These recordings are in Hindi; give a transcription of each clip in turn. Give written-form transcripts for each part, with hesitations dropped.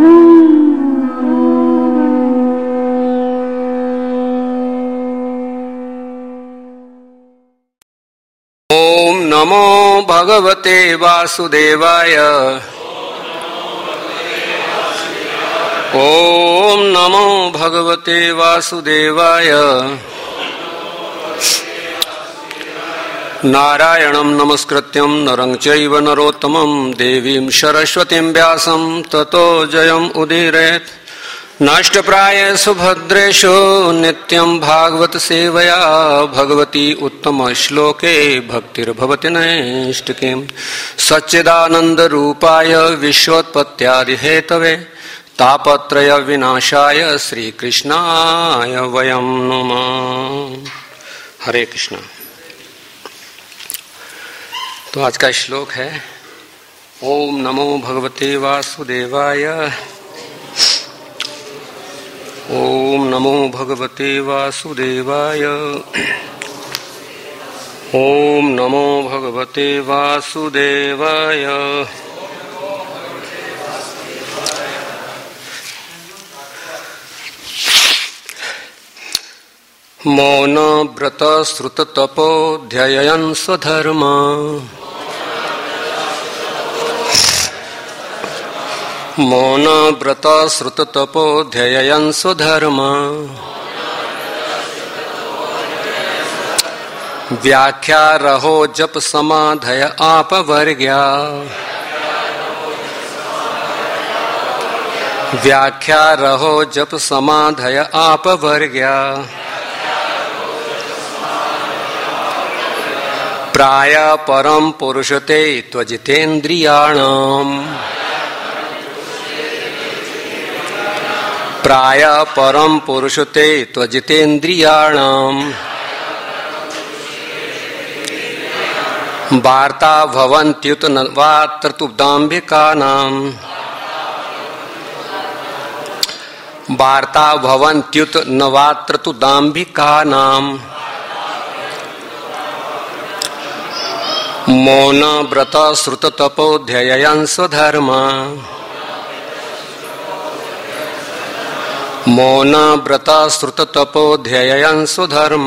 ओम नमो भगवते वासुदेवाय। ओम नमो भगवते वासुदेवाय। नारायणं नमस्कृत्यं नरं चैव नरोत्तमं देवीं सरस्वतीं व्यासं ततो जयम् उदीरयेत्। नष्टप्रायेषु भद्रेषु नित्यं भागवत सेवया भगवती उत्तम श्लोके भक्तिर्भवति नैष्टिकीम्। सच्चिदानन्दरूपाय विश्वोत्पत्त्यादिहेतवे तापत्रय विनाशाय श्रीकृष्णाय वयं नमः। हरे कृष्ण। तो आज का श्लोक है ओम नमो भगवते वासुदेवाय। ओम नमो भगवते वासुदेवाय। ओम नमो भगवते वासुदेवाय। मौन व्रत श्रुत तपो ध्ययन् स्वधर्म। मौन व्रत श्रुत तपो ध्ययन् स्वधर्म। व्याख्या रहो जप समाधय आप वर्ग्या। व्याख्या रहो जप समाधय आप वर्ग्या। प्राय परम पुरुषते त्वजितेन्द्रियाणाम्। प्राय परम पुरुषते त्वजितेन्द्रियाणाम्। वार्ता भवन्त्युत वात्र तुदाम्बिकानाम्। वार्ता भवन्त्युत नवात्र तुदाम्बिकानाम्। मौन व्रत श्रुत तपो ध्ययन् स्वधर्म। मौन व्रत श्रुत तपो ध्ययन् स्वधर्म।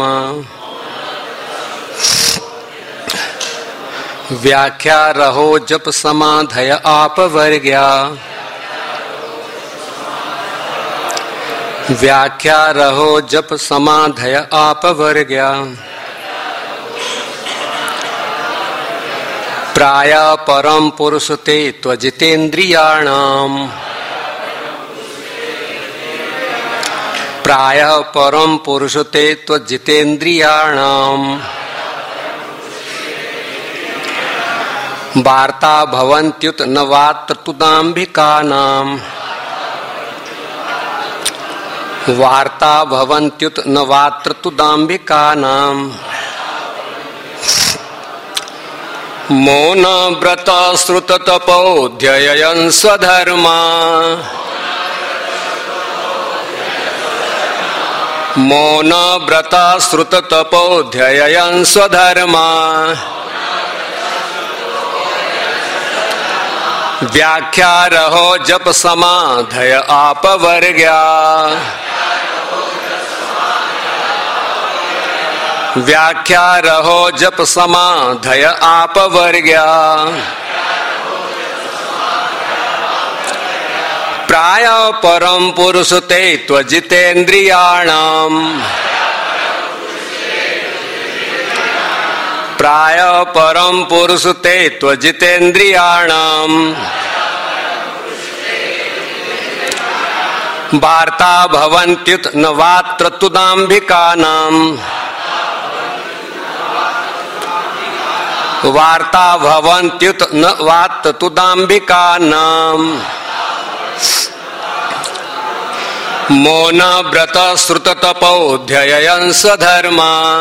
व्याख्या रहो जप समाधय आप वर्ग्या। व्याख्या रहो जप समाधय आप वर्ग्या। प्राय परम पुरुषते त्वजितेन्द्रियाणाम्। प्राय परम पुरुषते त्वजितेन्द्रियाणाम्। वार्ता भवन्त्युत नवात्र तुदाम्बिकानाम्। वार्ता भवन्त्युत नवात्र तुदाम्बिकानाम्। मौन व्रत श्रुत तपो ध्ययन् स्वधर्म। मौन व्रत श्रुत तपो ध्ययन् स्वधर्म। व्याख्या रहो जप समाधय आप वर्ग्या। व्याख्या रहो जप समाधय आप वर्ग्या। प्राय परम पुरुषते त्वजितेन्द्रियाणाम्। प्राय परम पुरुषते त्वजितेन्द्रियाणाम्। वार्ता भवन्त्युत नवात्र तुदाम्बिकानाम्। वार्ता भवन्त्युत नवात्र तुदाम्बिकानाम्। मौन व्रत श्रुत तपो ध्ययन् स्वधर्म।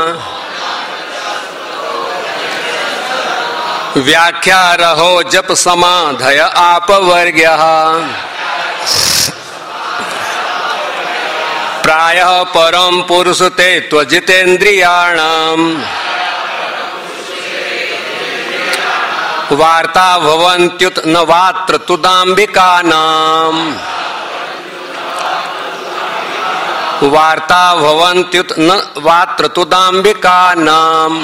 व्याख्या रहो जप समाधय आप वर्ग्या। प्राय परम पुरुषते त्वजितेन्द्रियाणाम्। वार्ता भवन्त्युत नवात्र तुदाम्बिकानाम्। वार्ता भवन्त्युत न वात्र तुदाम्बिका नाम।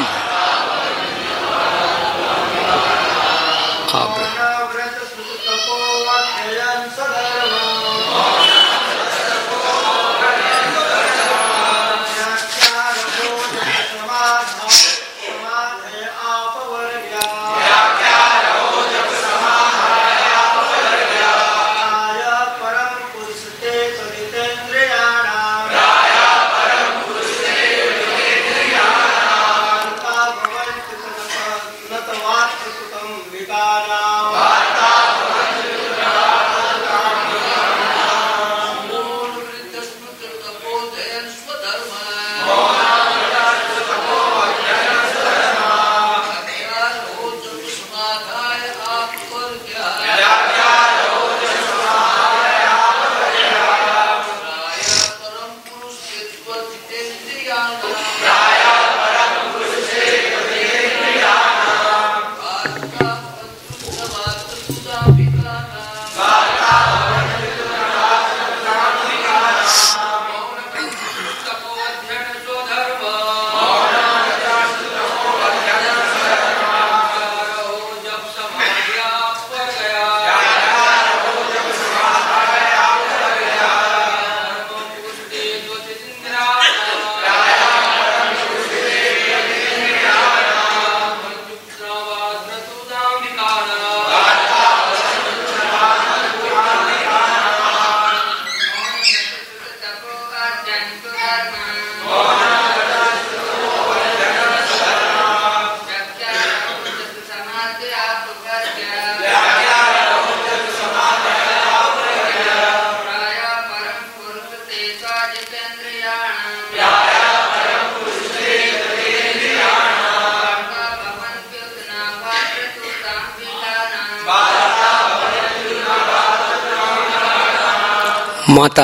माता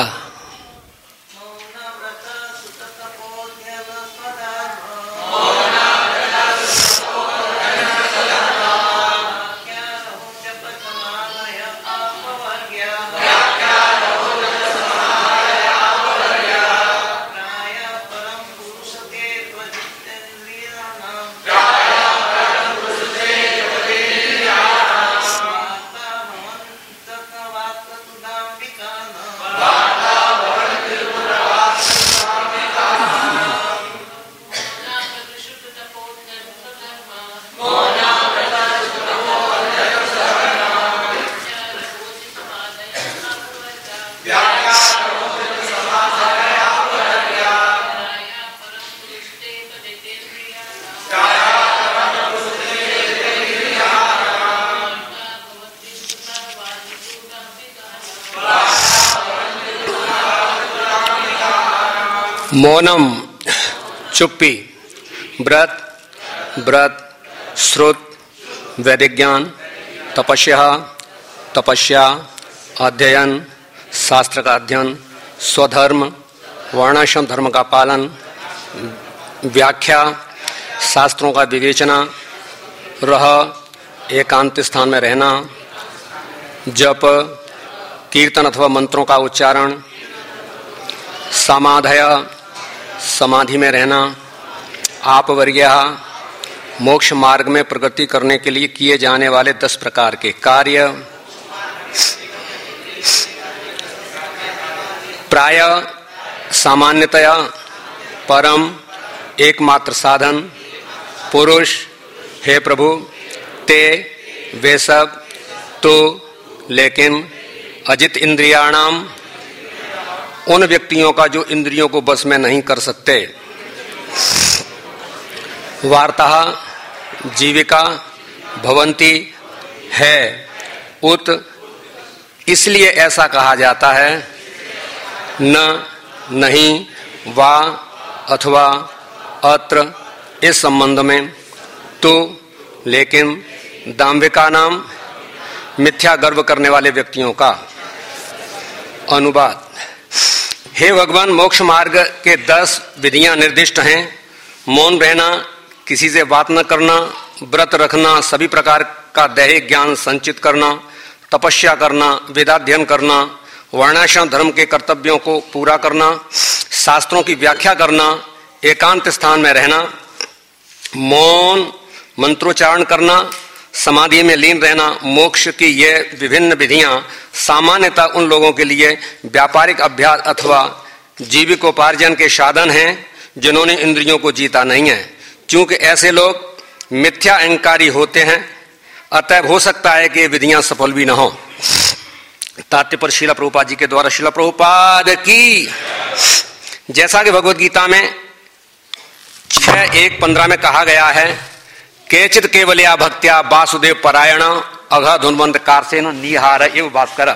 मौनम चुप्पी, व्रत व्रत, श्रुत वैदिक ज्ञान, तपस्या अध्ययन शास्त्र का अध्ययन, स्वधर्म वर्णाश्रम धर्म का पालन, व्याख्या शास्त्रों का विवेचना, रह एकांत स्थान में रहना, जप कीर्तन अथवा मंत्रों का उच्चारण, समाधय समाधि में रहना, आपवर्ग्य मोक्ष मार्ग में प्रगति करने के लिए किए जाने वाले 10 प्रकार के कार्य, प्राय सामान्यतया परम एकमात्र साधन, पुरुष हे प्रभु ते वे सब, तो लेकिन अजित इंद्रियाणाम उन व्यक्तियों का जो इंद्रियों को बस में नहीं कर सकते, वार्ता जीविका भवंती है उत इसलिए ऐसा कहा जाता है, न नहीं वा अथवा अत्र इस संबंध में, तो लेकिन दाम्भिका नाम मिथ्या गर्व करने वाले व्यक्तियों का। अनुवाद। हे भगवान, मोक्ष मार्ग के 10 विधियां निर्दिष्ट हैं। मौन रहना, किसी से बात न करना, व्रत रखना, सभी प्रकार का दैहिक ज्ञान संचित करना, तपस्या करना, वेदाध्ययन करना, वर्णाश्रम धर्म के कर्तव्यों को पूरा करना, शास्त्रों की व्याख्या करना, एकांत स्थान में रहना, मौन मंत्रोच्चारण करना, समाधि में लीन रहना, मोक्ष की ये विभिन्न विधियां सामान्यतः उन लोगों के लिए व्यापारिक अभ्यास अथवा जीविकोपार्जन के साधन हैं जिन्होंने इंद्रियों को जीता नहीं है। क्योंकि ऐसे लोग मिथ्या अहंकारी होते हैं, अतः हो सकता है कि विधियां सफल भी न हो। तात्पर्य पर श्रील प्रभुपाद जी के द्वारा। श्रील प्रभुपाद की। जैसा कि भगवद गीता में 6:1-15 में कहा गया है, केचित केवलया भक्त्या वासुदेव परायण अघ धुन्वंत कारसेन निहार एव भास्कर।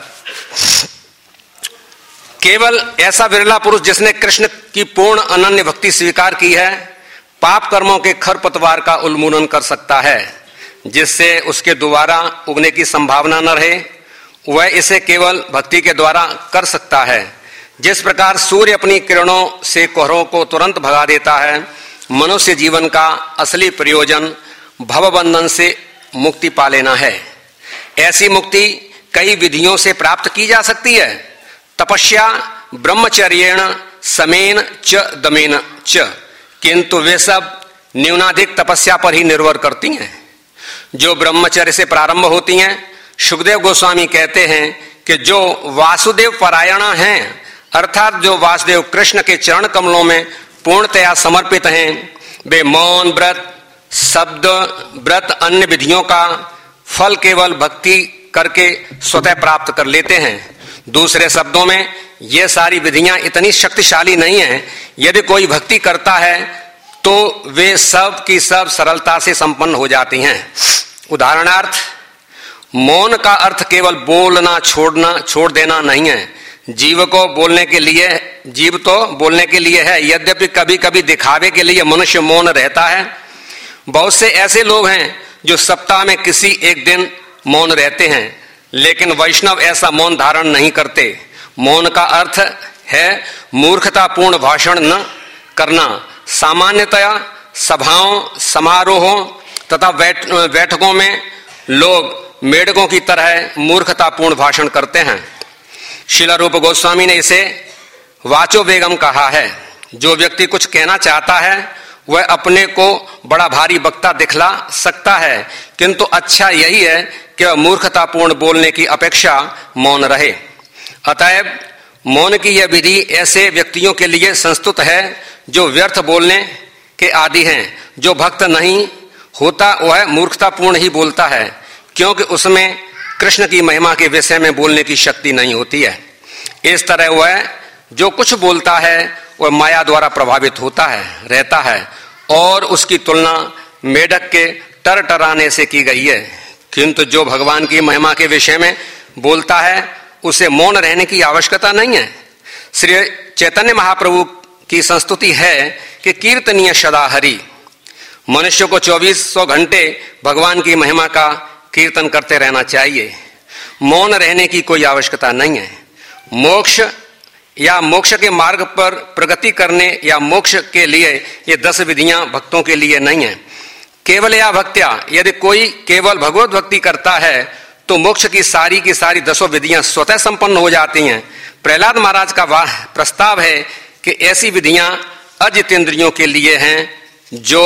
केवल ऐसा विरला पुरुष जिसने कृष्ण की पूर्ण अनन्य भक्ति स्वीकार की है, पाप कर्मों के खरपतवार का उन्मूलन कर सकता है, जिससे उसके दोबारा उगने की संभावना न रहे। वह इसे केवल भक्ति के द्वारा कर सकता है। जिस प्रकार सूर्य अपनी किरणों से कोहरों को तुरंत भगा देता है, मनुष्य जीवन का असली प्रयोजन भवबंधन से मुक्ति पा लेना है। ऐसी मुक्ति कई विधियों से प्राप्त की जा सकती है। तपस्या, ब्रह्मचर्येण, समेन च दमेन च, किंतु वे सब न्यूनाधिक तपस्या पर ही निर्भर करती हैं, जो ब्रह्मचर्य से प्रारंभ होती हैं। सुखदेव गोस्वामी कहते हैं कि जो वासुदेव परायण हैं, अर्थात जो वासुदेव कृष्ण के चरण कमलों में पूर्णतया समर्पित हैं, वे मौन व्रत, शब्द व्रत, अन्य विधियों का फल केवल भक्ति करके स्वतः प्राप्त कर लेते हैं। दूसरे शब्दों में ये सारी विधियां इतनी शक्तिशाली नहीं हैं। यदि कोई भक्ति करता है तो वे सब की सब सरलता से संपन्न हो जाती हैं। उदाहरणार्थ, मौन का अर्थ केवल बोलना छोड़ देना नहीं है। जीव तो बोलने के लिए है, यद्यपि कभी कभी दिखावे के लिए मनुष्य मौन रहता है। बहुत से ऐसे लोग हैं जो सप्ताह में किसी एक दिन मौन रहते हैं, लेकिन वैष्णव ऐसा मौन धारण नहीं करते। मौन का अर्थ है मूर्खतापूर्ण भाषण न करना। सामान्यतया सभाओं, समारोहों तथा बैठकों में लोग मेढकों की तरह मूर्खतापूर्ण भाषण करते हैं। श्रील रूप गोस्वामी ने इसे वाचो वेगम कहा है। जो व्यक्ति कुछ कहना चाहता है वह अपने को बड़ा भारी वक्ता दिखला सकता है, किंतु अच्छा यही है कि वह मूर्खतापूर्ण बोलने की अपेक्षा मौन रहे। अतएव मौन की यह विधि ऐसे व्यक्तियों के लिए संस्तुत है जो व्यर्थ बोलने के आदी हैं। जो भक्त नहीं होता वह मूर्खतापूर्ण ही बोलता है, क्योंकि उसमें कृष्ण की महिमा के विषय में बोलने की शक्ति नहीं होती है। इस तरह वह जो कुछ बोलता है वह माया द्वारा प्रभावित रहता है और उसकी तुलना मेढक के टरटराने से की गई है। किंतु जो भगवान की महिमा के विषय में बोलता है उसे मौन रहने की आवश्यकता नहीं है। श्री चैतन्य महाप्रभु की संस्तुति है कि कीर्तनीय सदा हरि। मनुष्य को 2400 घंटे भगवान की महिमा का कीर्तन करते रहना चाहिए। मौन रहने की कोई आवश्यकता नहीं है। मोक्ष या मोक्ष के मार्ग पर प्रगति करने या मोक्ष के लिए ये 10 विधियां भक्तों के लिए नहीं है। केवल या भक्त्या, यदि कोई केवल भगवत भक्ति करता है तो मोक्ष की सारी 10 विधियां स्वतः संपन्न हो जाती हैं। प्रहलाद महाराज का प्रस्ताव है कि ऐसी विधियां अजितेंद्रियों के लिए हैं, जो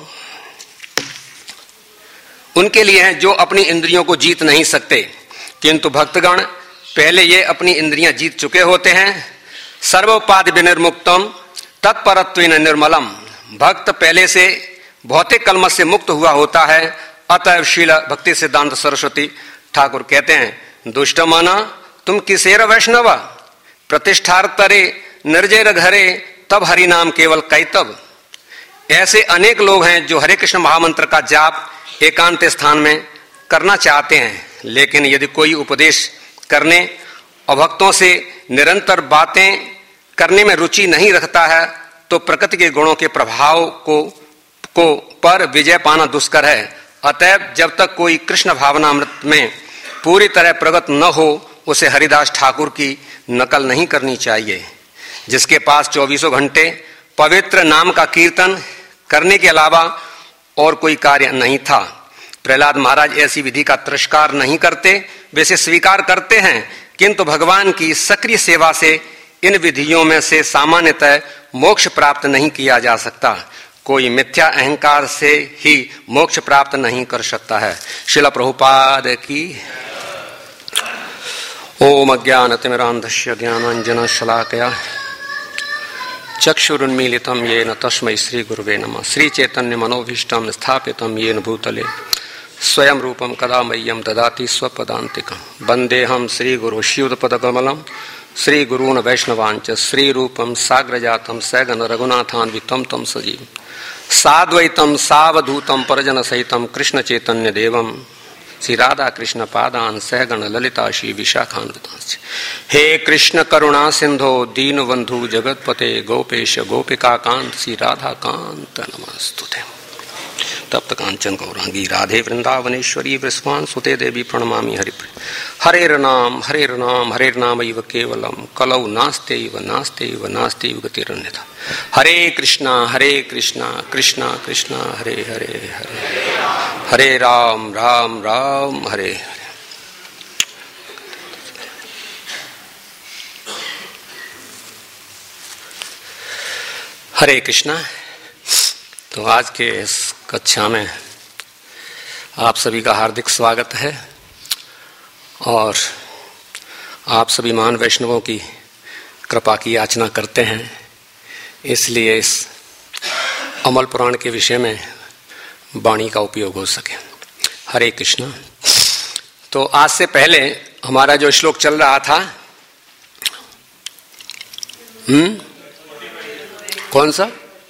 उनके लिए हैं जो अपनी इंद्रियों को जीत नहीं सकते, किंतु भक्तगण पहले ये अपनी इंद्रियां जीत चुके होते हैं। सर्वोपाधि विनिर्मुक्तम तत्परत्वेन निर्मलम। भक्त पहले से भौतिक कलमश से मुक्त हुआ होता है। अतएव शील भक्ति सिद्धांत सरस्वती ठाकुर कहते हैं, दुष्ट मना तुम किसेर वैष्णव, प्रतिष्ठार्तरे निर्जर घरे तब हरि नाम केवल कैतव। ऐसे अनेक लोग हैं जो हरे कृष्ण महामंत्र का जाप एकांत स्थान में करना चाहते हैं, लेकिन यदि कोई उपदेश करने और भक्तों से निरंतर बातें करने में रुचि नहीं रखता है तो प्रकृति के गुणों के प्रभाव को पर विजय पाना दुष्कर है। अतएव जब तक कोई कृष्ण भावनामृत में पूरी तरह प्रगत न हो उसे हरिदास ठाकुर की नकल नहीं करनी चाहिए, जिसके पास 24 घंटे पवित्र नाम का कीर्तन करने के अलावा और कोई कार्य नहीं था। प्रहलाद महाराज ऐसी विधि का तिरस्कार नहीं करते, वे इसे स्वीकार करते हैं किंतु भगवान की सक्रिय सेवा से इन विधियों में से सामान्यतः मोक्ष प्राप्त नहीं किया जा सकता। कोई मिथ्या अहंकार से ही मोक्ष प्राप्त नहीं कर सकता है। श्रील प्रभुपाद की। ओम अज्ञानतिमिरान्धस्य ज्ञानाञ्जनशलाकया चक्षुरुन्मीलितं येन तस्मै श्री गुरुवे नमः। श्री चैतन्य मनोभीष्टं स्थापितं येन भूतले स्वयं रूपं कदा मह्यं ददाति स्वपदान्तिकं। वन्देऽहं श्री गुरु श्रीयुतपदकमलं श्री गुरून् वैष्णवांच श्री रूपं साग्रजातं सगन रघुनाथान्वितं तं सजीवं साद्वैतं सावधूतं परिजन सहितं कृष्ण चैतन्य देवं श्री राधा कृष्ण पादान सहगण ललिता श्री विशाखान्वितांश्च। हे कृष्ण करुणा सिंधो दीनबंधु जगतपते गोपेश गोपिका कांत श्री राधा कांत नमस्तुते। तप्त कांचन गौरांगी राधे वृंदावनेश्वरी वृषभान सुते देवी प्रणमामि हरिप्रिय। हरेर नाम हरेर्नामैव केवलम कलौ नास्त्यैव नास्त्यैव गतिरन्यथा। हरे कृष्णा कृष्णा कृष्णा हरे हरे हरे राम राम राम हरे हरे। हरे कृष्णा। तो आज के इस कक्षा में आप सभी का हार्दिक स्वागत है और आप सभी महान वैष्णवों की कृपा की याचना करते हैं, इसलिए इस अमल पुराण के विषय में वाणी का उपयोग हो सके। हरे कृष्णा। तो आज से पहले हमारा जो श्लोक चल रहा था, कौन सा?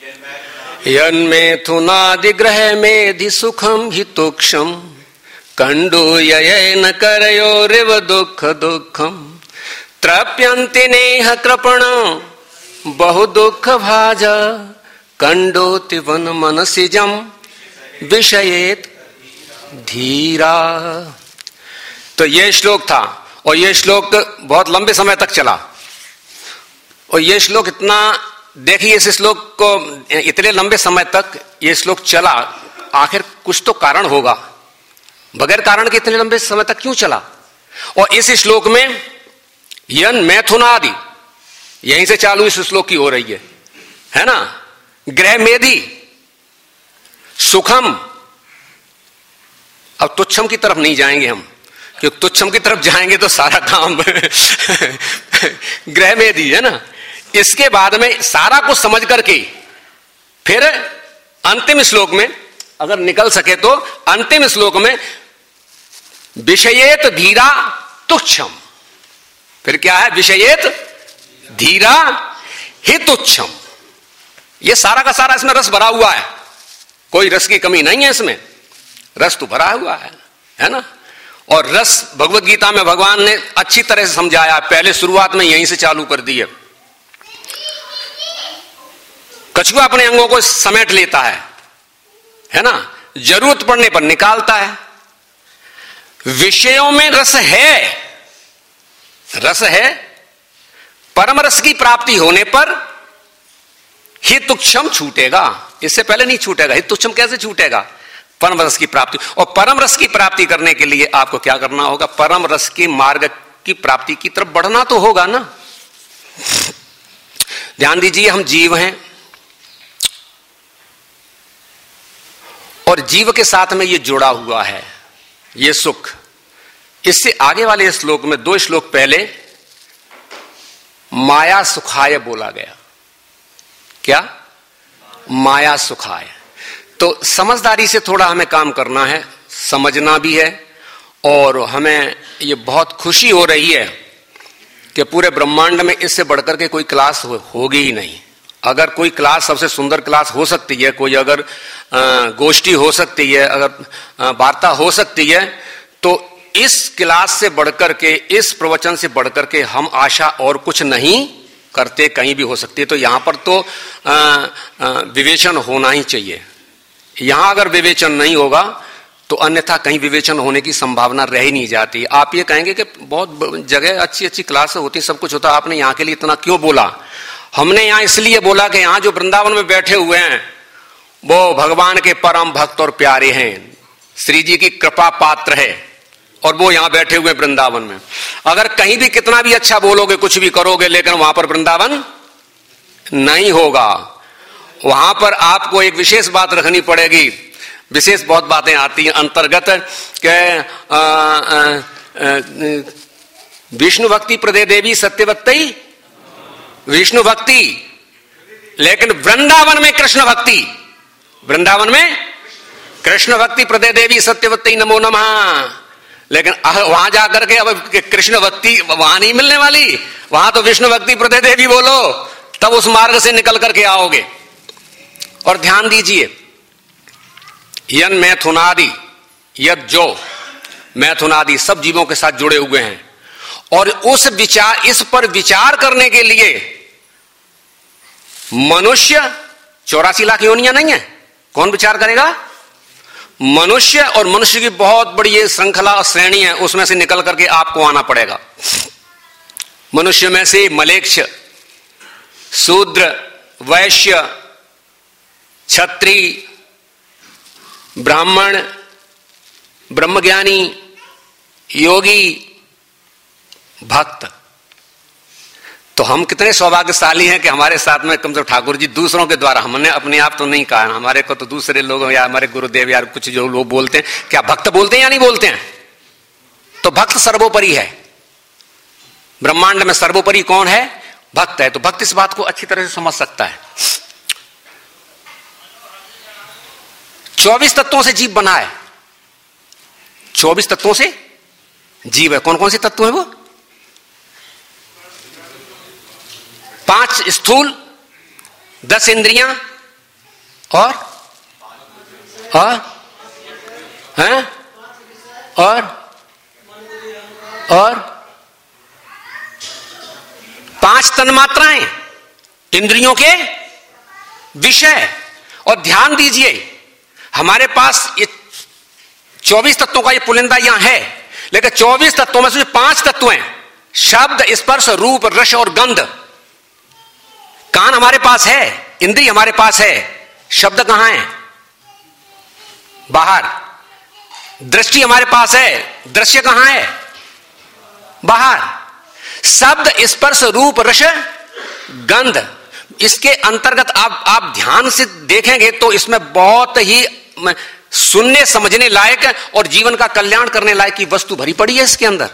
यन्मेथुनादिग्रह मेधि सुखम हितोक्षम कंडूयन करयोरिव दुख दुखम त्रप्यन्ति नेह कृपण बहु दुख भाज कंडोति वन मनसिजम विषयेत धीरा। तो ये श्लोक था और ये श्लोक बहुत लंबे समय तक चला और ये श्लोक इतना, देखिए इस श्लोक को इतने लंबे समय तक ये श्लोक चला, आखिर कुछ तो कारण होगा। बगैर कारण के इतने लंबे समय तक क्यों चला? और इस श्लोक में यन मैथुनादि यहीं से चालू इस श्लोक की हो रही है ना। ग्रह मेधि सुखम। अब तुच्छम की तरफ नहीं जाएंगे हम, क्योंकि तुच्छम की तरफ जाएंगे तो सारा काम ग्रह मेधि है ना। इसके बाद में सारा कुछ समझ करके फिर अंतिम श्लोक में अगर निकल सके तो अंतिम श्लोक में विषयेत धीरा तुच्छम। फिर क्या है? विषयेत धीरा ही तुच्छम। ये सारा का सारा इसमें रस भरा हुआ है, कोई रस की कमी नहीं है इसमें, रस तो भरा हुआ है ना। और रस भगवत गीता में भगवान ने अच्छी तरह से समझाया, पहले शुरुआत में यहीं से चालू कर दी है। कछुआ अपने अंगों को समेट लेता है ना, जरूरत पड़ने पर निकालता है। विषयों में रस है, परम रस की प्राप्ति होने पर हितुक्षम छूटेगा, इससे पहले नहीं छूटेगा। हितुक्षम कैसे छूटेगा? परम रस की प्राप्ति। और परम रस की प्राप्ति करने के लिए आपको क्या करना होगा? परम रस के मार्ग की प्राप्ति की तरफ बढ़ना तो होगा ना। ध्यान दीजिए, हम जीव हैं और जीव के साथ में ये जुड़ा हुआ है ये सुख। इससे आगे वाले श्लोक में 2 श्लोक पहले माया सुखाय बोला गया। क्या? माया सुखाय। तो समझदारी से थोड़ा हमें काम करना है, समझना भी है। और हमें ये बहुत खुशी हो रही है कि पूरे ब्रह्मांड में इससे बढ़कर के कोई क्लास होगी ही नहीं। अगर कोई क्लास, सबसे सुंदर क्लास हो सकती है, कोई अगर गोष्ठी हो सकती है, अगर वार्ता हो सकती है, तो इस क्लास से बढ़कर के, इस प्रवचन से बढ़कर के हम आशा और कुछ नहीं करते, कहीं भी हो सकती है। तो यहां पर तो विवेचन होना ही चाहिए। यहां अगर विवेचन नहीं होगा तो अन्यथा कहीं विवेचन होने की संभावना रह ही नहीं जाती। आप ये कहेंगे कि बहुत जगह अच्छी अच्छी क्लास होती, सब कुछ होता, आपने यहाँ के लिए इतना क्यों बोला? हमने यहाँ इसलिए बोला कि यहाँ जो वृंदावन में बैठे हुए हैं वो भगवान के परम भक्त और प्यारे हैं, श्री जी की कृपा पात्र है और वो यहां बैठे हुए वृंदावन में। अगर कहीं भी कितना भी अच्छा बोलोगे, कुछ भी करोगे, लेकिन वहां पर वृंदावन नहीं होगा। वहां पर आपको एक विशेष बात रखनी पड़ेगी। विशेष बहुत बातें आती हैं अंतर्गत के विष्णु भक्ति प्रदे देवी सत्यवती, विष्णु भक्ति, लेकिन वृंदावन में कृष्ण भक्ति, वृंदावन में कृष्ण भक्ति प्रदे देवी सत्यवती नमो नमः। लेकिन वहां जाकर के अब कृष्ण भक्ति वहां नहीं मिलने वाली, वहां तो विष्णु भक्ति प्रदे देवी बोलो, तब उस मार्ग से निकल करके आओगे। और ध्यान दीजिए, यन मैथुनादि, यद जो मैथुनादि सब जीवों के साथ जुड़े हुए हैं, और उस विचार, इस पर विचार करने के लिए मनुष्य 84 लाख योनियां नहीं है, कौन विचार करेगा? मनुष्य, और मनुष्य की बहुत बड़ी ये श्रृंखला और श्रेणी है, उसमें से निकल करके आपको आना पड़ेगा। मनुष्य में से मलेच्छ, शूद्र, वैश्य, क्षत्रिय, ब्राह्मण, ब्रह्मज्ञानी, योगी, भक्त। तो हम कितने सौभाग्यशाली हैं कि हमारे साथ में कम से कम ठाकुर जी दूसरों के द्वारा, हमने अपने आप तो नहीं कहा, हमारे को तो दूसरे लोग या हमारे गुरुदेव या कुछ जो लोग बोलते हैं, क्या भक्त बोलते हैं या नहीं बोलते हैं? तो भक्त सर्वोपरि है, ब्रह्मांड में सर्वोपरि कौन है? भक्त है। तो भक्त इस बात को अच्छी तरह से समझ सकता है। 24 तत्वों से जीव बना है, 24 तत्वों से जीव है। कौन कौन से तत्व है वो? 5 स्थूल, 10 इंद्रियां और हैं और 5 तन्मात्राएं, इंद्रियों के विषय। और ध्यान दीजिए, हमारे पास ये 24 तत्वों का ये पुलिंदा यहां है, लेकिन 24 तत्वों में से 5 तत्व हैं, शब्द, स्पर्श, रूप, रस और गंध। कान हमारे पास है, इंद्रिय हमारे पास है, शब्द कहां है? बाहर। दृष्टि हमारे पास है, दृश्य कहां है? बाहर। शब्द, स्पर्श, रूप, रस, गंध, इसके अंतर्गत आप ध्यान से देखेंगे तो इसमें बहुत ही सुनने समझने लायक और जीवन का कल्याण करने लायक की वस्तु भरी पड़ी है इसके अंदर।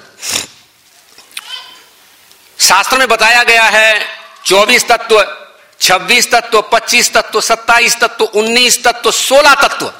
शास्त्र में बताया गया है 24 तत्व, 26 तत्व, 25 तत्व, 27 तत्व, 19 तत्व, 16 तत्व।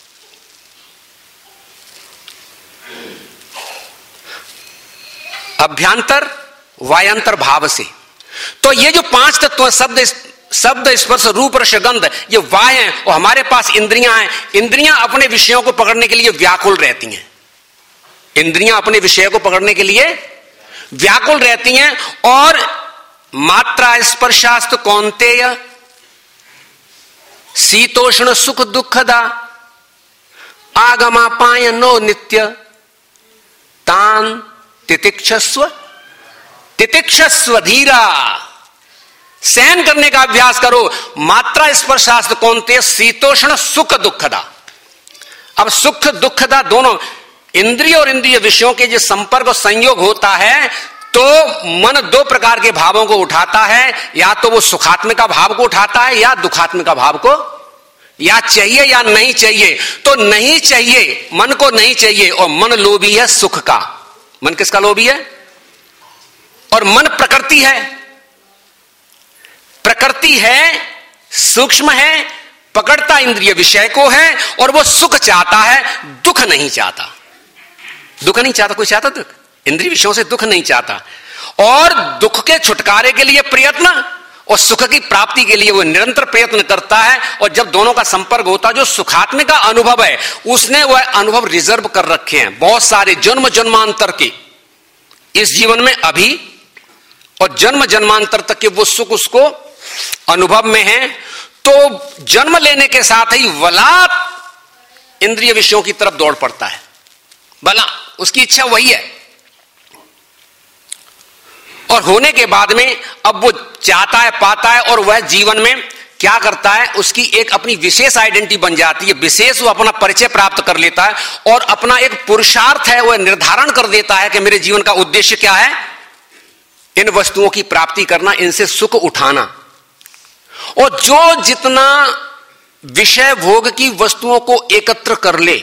अभ्यांतर वायांतर भाव से। तो ये जो 5 तत्व शब्द, स्पर्श, रूप, रस, गंध, ये वाय हैं, और हमारे पास इंद्रियां हैं। इंद्रियां अपने विषयों को पकड़ने के लिए व्याकुल रहती हैं। इंद्रियां अपने विषय को पकड़ने के लिए व्याकुल रहती हैं। और मात्रा स्पर्शास्त कौन्तेय शीतोष्ण सुख दुखदा आगमा पायनो नित्य तान तितिक्षस्व धीरा। सहन करने का अभ्यास करो। मात्रा स्पर्शास्त्र कौन्तेय शीतोष्ण सुख दुखदा। अब सुख दुखदा दोनों इंद्रिय और इंद्रिय विषयों के जो संपर्क और संयोग होता है, तो मन 2 प्रकार के भावों को उठाता है। या तो वो सुखात्मिक भाव को उठाता है या दुखात्मिक भाव को, या चाहिए या नहीं चाहिए। तो नहीं चाहिए, मन को नहीं चाहिए, और मन लोभी है सुख का। मन किसका लोभी है? और मन प्रकृति है, प्रकृति है, सूक्ष्म है, पकड़ता इंद्रिय विषय को है, और वो सुख चाहता है, दुख नहीं चाहता। दुख नहीं चाहता, कोई चाहता दुख? इंद्रिय विषयों से दुख नहीं चाहता। और दुख के छुटकारे के लिए प्रयत्न और सुख की प्राप्ति के लिए वो निरंतर प्रयत्न करता है। और जब दोनों का संपर्क होता है, जो सुखात्मिक का अनुभव है, उसने वह अनुभव रिजर्व कर रखे हैं बहुत सारे जन्म जन्मांतर के। इस जीवन में अभी और जन्म जन्मांतर तक के वो सुख उसको अनुभव में है। तो जन्म लेने के साथ ही वला इंद्रिय विषयों की तरफ दौड़ पड़ता है। भला उसकी इच्छा वही है, और होने के बाद में अब वो चाहता है, पाता है, और वह जीवन में क्या करता है, उसकी एक अपनी विशेष आइडेंटिटी बन जाती है, विशेष वो अपना परिचय प्राप्त कर लेता है और अपना एक पुरुषार्थ है वह निर्धारण कर देता है कि मेरे जीवन का उद्देश्य क्या है, इन वस्तुओं की प्राप्ति करना, इनसे सुख उठाना। और जो जितना विषय भोग की वस्तुओं को एकत्र कर ले,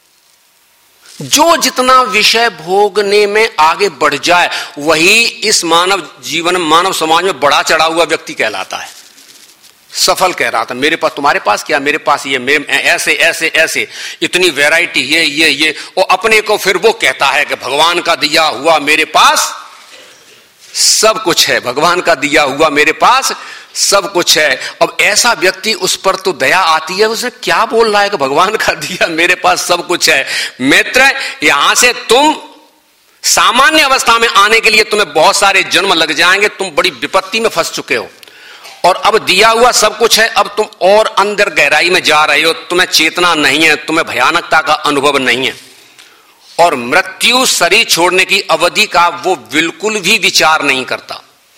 जो जितना विषय भोगने में आगे बढ़ जाए, वही इस मानव जीवन, मानव समाज में बड़ा चढ़ा हुआ व्यक्ति कहलाता है, सफल कह रहा था। मेरे पास, तुम्हारे पास क्या, मेरे पास ये, मेरे ऐसे ऐसे ऐसे इतनी वैरायटी, ये और अपने को फिर वो कहता है कि भगवान का दिया हुआ मेरे पास सब कुछ है, भगवान का दिया हुआ मेरे पास सब कुछ है। अब ऐसा व्यक्ति, उस पर तो दया आती है, उसे क्या बोल रहा है कि भगवान का दिया मेरे पास सब कुछ है। मित्र, यहां से तुम सामान्य अवस्था में आने के लिए तुम्हें बहुत सारे जन्म लग जाएंगे, तुम बड़ी विपत्ति में फंस चुके हो और अब दिया हुआ सब कुछ है, अब तुम और अंदर गहराई में जा रहे हो, तुम्हें चेतना नहीं है, तुम्हें भयानकता का अनुभव नहीं है और मृत्यु शरीर छोड़ने की अवधि का वो बिल्कुल भी विचार नहीं करता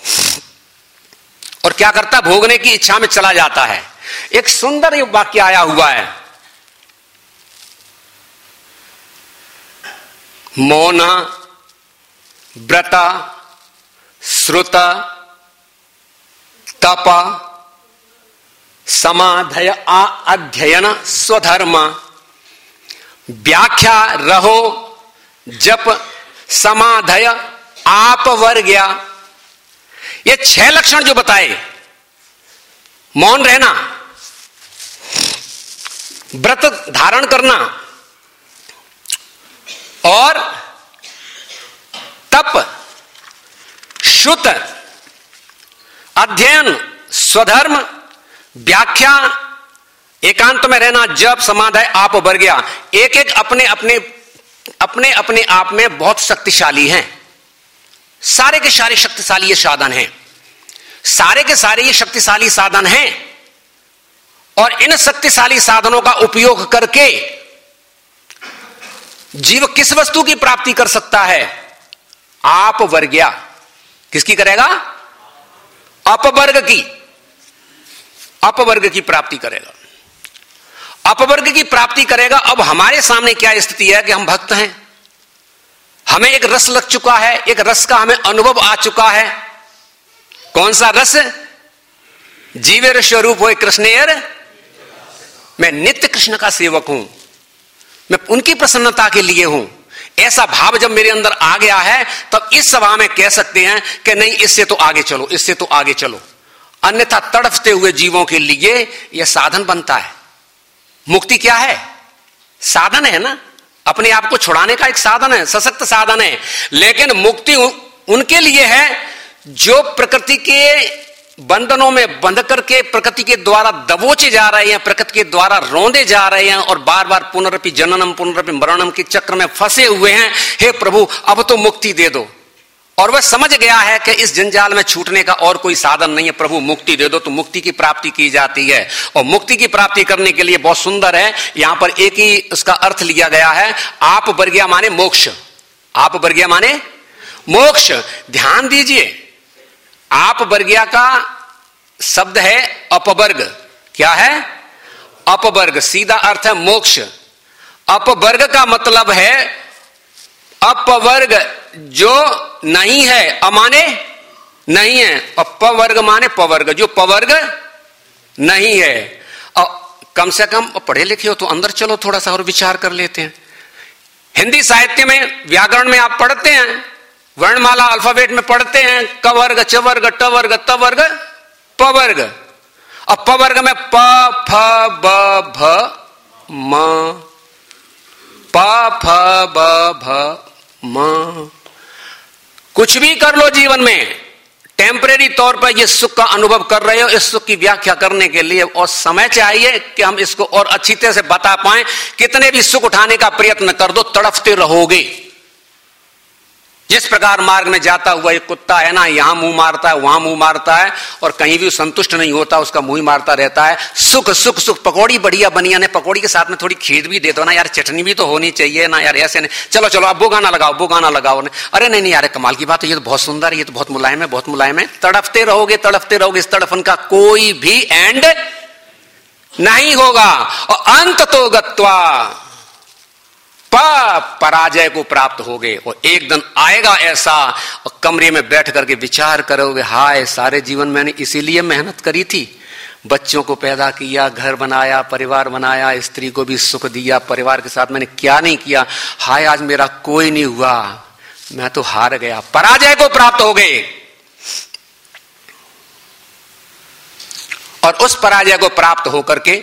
और क्या करता, भोगने की इच्छा में चला जाता है। एक सुंदर वाक्य आया हुआ है, मौन व्रत श्रुत तप समाधय अध्ययन स्वधर्म व्याख्या रहो जप समाधय आप वर्ग्या। ये 6 लक्षण जो बताए, मौन रहना, व्रत धारण करना और तप, श्रुत, अध्ययन, स्वधर्म, व्याख्या, एकांत में रहना, जप, समाधि, आप वर्ग्या, एक एक अपने आप में बहुत शक्तिशाली हैं। सारे के सारे शक्तिशाली ये साधन हैं, सारे के सारे ये शक्तिशाली साधन हैं और इन शक्तिशाली साधनों का उपयोग करके जीव किस वस्तु की प्राप्ति कर सकता है, आप वर्ग्या। किसकी करेगा, अपवर्ग की, अपवर्ग की प्राप्ति करेगा, अपवर्ग की प्राप्ति करेगा। अब हमारे सामने क्या स्थिति है कि हम भक्त हैं, हमें एक रस लग चुका है, एक रस का हमें अनुभव आ चुका है। कौन सा रस, जीवेर स्वरूप हो कृष्णेर, मैं नित्य कृष्ण का सेवक हूं, मैं उनकी प्रसन्नता के लिए हूं। ऐसा भाव जब मेरे अंदर आ गया है, तब इस सभा में कह सकते हैं कि नहीं, इससे तो आगे चलो, इससे तो आगे चलो। अन्यथा तड़फते हुए जीवों के लिए यह साधन बनता है। मुक्ति क्या है, साधन है ना, अपने आप को छुड़ाने का एक साधन है, सशक्त साधन है। लेकिन मुक्ति उनके लिए है जो प्रकृति के बंधनों में बंध करके प्रकृति के द्वारा दबोचे जा रहे हैं, प्रकृति के द्वारा रौंदे जा रहे हैं और बार बार पुनरपि जननम पुनरपि मरणम के चक्र में फंसे हुए हैं। हे प्रभु, अब तो मुक्ति दे दो। और वह समझ गया है कि इस जंजाल में छूटने का और कोई साधन नहीं है, प्रभु मुक्ति दे दो, तो मुक्ति की प्राप्ति की जाती है। और मुक्ति की प्राप्ति करने के लिए बहुत सुंदर है, यहां पर एक ही उसका अर्थ लिया गया है, आप वर्ग्या माने मोक्ष, आप वर्ग्या माने मोक्ष। ध्यान दीजिए, आप वर्ग्या का शब्द है अपवर्ग। क्या है, अपवर्ग, सीधा अर्थ है मोक्ष। अपवर्ग का मतलब है अपवर्ग जो नहीं है, अमाने नहीं है, और पवर्ग माने पवर्ग, जो पवर्ग नहीं है। और कम से कम पढ़े लिखे हो तो अंदर चलो, थोड़ा सा और विचार कर लेते हैं। हिंदी साहित्य में, व्याकरण में आप पढ़ते हैं, वर्णमाला अल्फाबेट में पढ़ते हैं, कवर्ग, चवर्ग, टवर्ग, तवर्ग, पवर्ग। अब पवर्ग में प फ ब भ म, प फ ब भ म। कुछ भी कर लो जीवन में, टेम्परेरी तौर पर ये सुख का अनुभव कर रहे हो, इस सुख की व्याख्या करने के लिए और समय चाहिए कि हम इसको और अच्छी तरह से बता पाएं। कितने भी सुख उठाने का प्रयत्न कर दो, तड़फते रहोगे। जिस प्रकार मार्ग में जाता हुआ एक कुत्ता है ना, यहां मुंह मारता है, वहां मुंह मारता है, और कहीं भी संतुष्ट नहीं होता, उसका मुंह ही मारता रहता है। सुख सुख सुख, पकौड़ी बढ़िया बनी है, पकौड़ी के साथ में थोड़ी खीर भी दे दो ना यार, चटनी भी तो होनी चाहिए ना यार, ऐसे नहीं, चलो चलो अब वो गाना लगाओ, वो गाना लगाओ। अरे नहीं नहीं यार, कमाल की बात है, ये तो बहुत सुंदर है, ये तो बहुत मुलायम है, बहुत मुलायम है। तड़पते रहोगे तड़पते रहोगे, इस तड़फन का कोई भी एंड नहीं होगा, और अंत तो गत्वा पराजय को प्राप्त होगे। और एक दिन आएगा ऐसा, और कमरे में बैठ करके विचार करोगे, हाय सारे जीवन मैंने इसीलिए मेहनत करी थी, बच्चों को पैदा किया, घर बनाया, परिवार बनाया, स्त्री को भी सुख दिया, परिवार के साथ मैंने क्या नहीं किया, हाय आज मेरा कोई नहीं हुआ, मैं तो हार गया। पराजय को प्राप्त हो गए, और उस पराजय को प्राप्त होकर के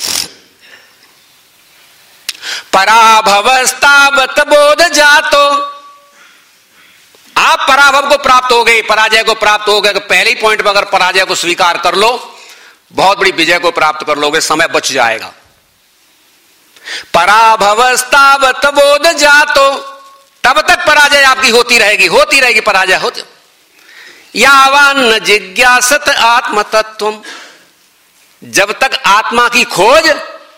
पराभवस्तावत बोध जातो, आप पराभव को प्राप्त हो गए, पराजय को प्राप्त हो गए। पहले ही पॉइंट पर अगर पराजय को स्वीकार कर लो, बहुत बड़ी विजय को प्राप्त कर लोगे, समय बच जाएगा। पराभवस्तावत बोध जातो, तब तक पराजय आपकी होती रहेगी पराजय होती। यावान जिज्ञासत आत्म तत्व, जब तक आत्मा की खोज,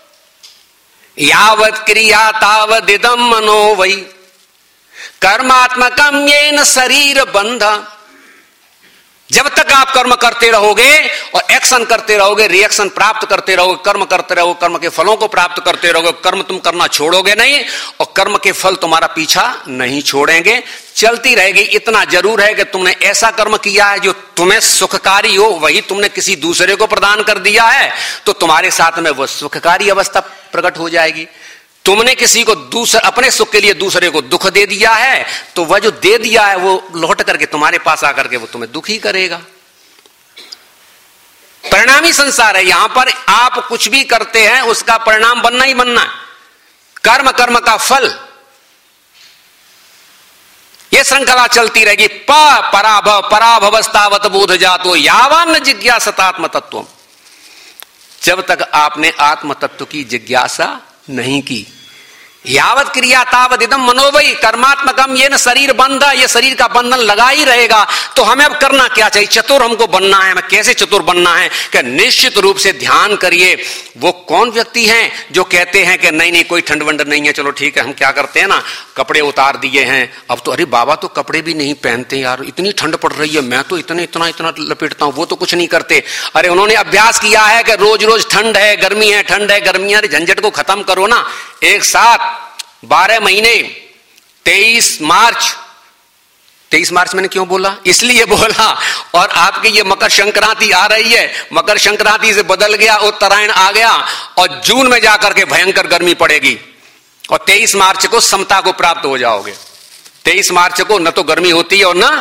यावत क्रिया तावदिदम मनो वै कर्मात्मकम येन शरीर बंधा, जब तक आप कर्म करते रहोगे और एक्शन करते रहोगे, रिएक्शन प्राप्त करते रहोगे, कर्म करते रहोगे, कर्म के फलों को प्राप्त करते रहोगे, कर्म तुम करना छोड़ोगे नहीं, और कर्म के फल तुम्हारा पीछा नहीं छोड़ेंगे, चलती रहेगी। इतना जरूर है कि तुमने ऐसा कर्म किया है जो तुम्हें सुखकारी हो, वही तुमने किसी दूसरे को प्रदान कर दिया है, तो तुम्हारे साथ में वह सुखकारी अवस्था प्रकट हो जाएगी। तुमने किसी को अपने सुख के लिए दूसरे को दुख दे दिया है, तो वह जो दे दिया है वो लौट करके तुम्हारे पास आकर के वो तुम्हें दुखी करेगा। परिणामी संसार है, यहां पर आप कुछ भी करते हैं उसका परिणाम बनना ही बनना है, कर्म कर्म का फल, ये श्रृंखला चलती रहेगी। पराभवस्तावत बोध जातो यावान जिज्ञासतात्म तत्व, जब तक आपने आत्म तत्व की जिज्ञासा नहीं की। यावत क्रिया तावत इदम मनोवई कर्मात्मकम, ये न शरीर बंधा, ये शरीर का बंधन लगा ही रहेगा। तो हमें अब करना क्या चाहिए? चतुर हमको बनना है। हमें कैसे चतुर बनना है? कि निश्चित रूप से ध्यान करिए, वो कौन व्यक्ति हैं जो कहते हैं कि नहीं नहीं कोई ठंड वंड नहीं है, चलो ठीक है, हम क्या करते हैं ना, कपड़े उतार दिए हैं अब तो, अरे बाबा तो कपड़े भी नहीं पहनते यार, इतनी ठंड पड़ रही है, मैं तो इतना लपेटता हूं, वो तो कुछ नहीं करते। अरे उन्होंने अभ्यास किया है कि रोज रोज ठंड है, गर्मी है, ठंड है, गर्मी है, झंझट को खत्म करो ना। एक साथ 12 महीने 23 मार्च मैंने क्यों बोला? इसलिए बोला। और आपकी ये मकर संक्रांति आ रही है, मकर संक्रांति से बदल गया उत्तरायण आ गया, और जून में जाकर के भयंकर गर्मी पड़ेगी, और 23 मार्च को समता को प्राप्त हो जाओगे। 23 मार्च को न तो गर्मी होती है और न